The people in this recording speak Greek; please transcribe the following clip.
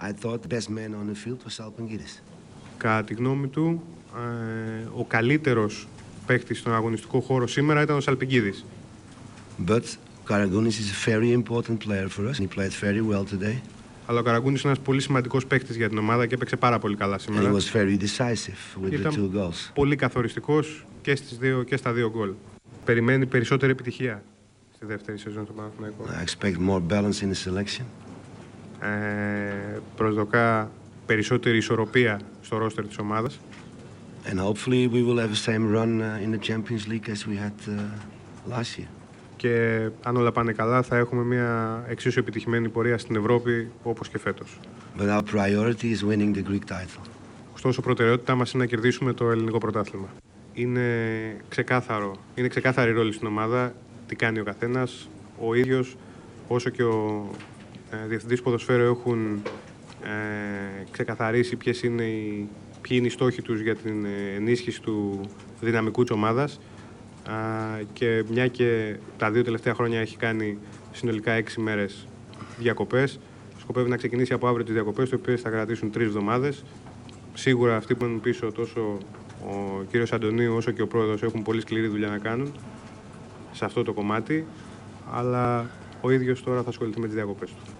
I thought the best man on the field was Salpingidis. Κατά τη γνώμη του, ο καλύτερος παίκτης στον αγωνιστικό χώρο σήμερα ήταν ο Σαλπικίδης. But Karagounis is a very important player for us. He played very well today. Αλλά ο Καραγκούνης είναι ένας πολύ σημαντικός παίκτης για την ομάδα και έπαιξε πάρα πολύ καλά σήμερα. And he was very decisive with the two goals. Πολύ καθοριστικός και στα δύο γκολ. Περιμένει περισσότερη επιτυχία στη δεύτερη σεζόν του Παναθηναϊκού. I expect more balance in the selection. Προσδοκά περισσότερη ισορροπία στο ρόστερ της ομάδας. And hopefully we will have the same run in the Champions League as we had last year. Και αν όλα πάνε καλά θα έχουμε μια εξίσου επιτυχημένη πορεία στην Ευρώπη όπως και φέτος. But our priority is winning the Greek title. Ωστόσο, προτεραιότητά μας είναι να κερδίσουμε το ελληνικό πρωτάθλημα. Είναι ξεκάθαρη ρόλη στην ομάδα, τι κάνει ο καθένας. Ο ίδιος, όσο και ο διευθυντής ποδοσφαίρου έχουν ξεκαθαρίσει ποιοι είναι οι στόχοι τους για την ενίσχυση του δυναμικού της ομάδας. Και μια και τα 2 τελευταία χρόνια έχει κάνει συνολικά 6 μέρες διακοπές, σκοπεύει να ξεκινήσει από αύριο τις διακοπές, οι οποίες θα κρατήσουν 3 εβδομάδες. Σίγουρα αυτοί που είναι πίσω, τόσο ο κύριος Αντωνίου όσο και ο πρόεδρος, έχουν πολύ σκληρή δουλειά να κάνουν σε αυτό το κομμάτι, αλλά ο ίδιος τώρα θα ασχοληθεί με τις διακοπές του.